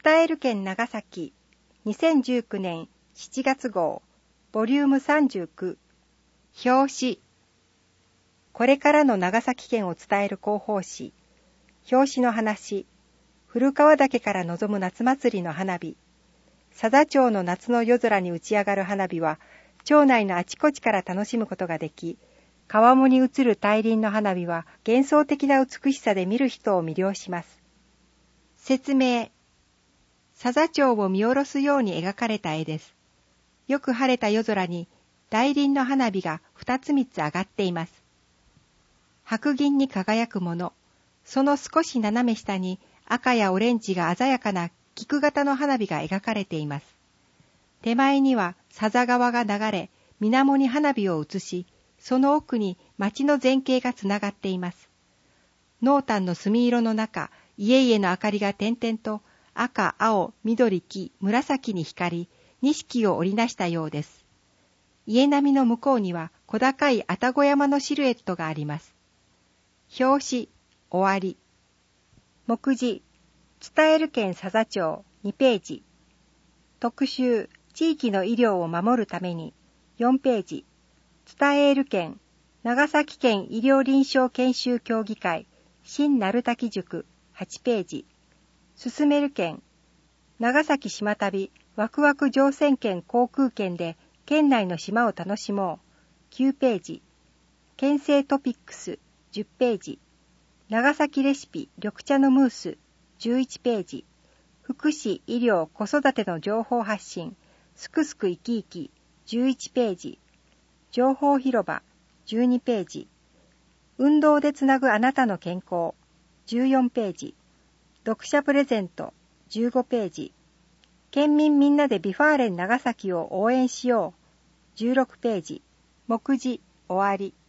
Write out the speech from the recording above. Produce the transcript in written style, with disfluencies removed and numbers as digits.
伝える県長崎2019年7月号ボリューム39表紙これからの長崎県を伝える広報誌表紙の話古川岳から望む夏祭りの花火佐々町の夏の夜空に打ち上がる花火は町内のあちこちから楽しむことができ川面に映る大輪の花火は幻想的な美しさで見る人を魅了します。説明佐々町を見下ろすように描かれた絵です。よく晴れた夜空に大輪の花火が2つ3つ上がっています。白銀に輝くもの、その少し斜め下に赤やオレンジが鮮やかな菊型の花火が描かれています。手前には佐々川が流れ、水面に花火を映し、その奥に町の全景がつながっています。濃淡の墨色の中、家々の明かりが点々と赤、青、緑、黄、紫に光り、錦を織りなしたようです。家並みの向こうには小高い愛宕山のシルエットがあります。表紙、終わり。目次、伝える県佐々町2ページ。特集、地域の医療を守るために4ページ。伝える県、長崎県医療臨床研修協議会、新鳴滝塾8ページ。進める県、長崎島旅ワクワク乗船券航空券で県内の島を楽しもう9ページ。県政トピックス10ページ。長崎レシピ緑茶のムース11ページ。福祉医療子育ての情報発信すくすく生き生き11ページ。情報広場12ページ。運動でつなぐあなたの健康14ページ。読者プレゼント15ページ。県民みんなでビファーレン長崎を応援しよう16ページ。目次終わり。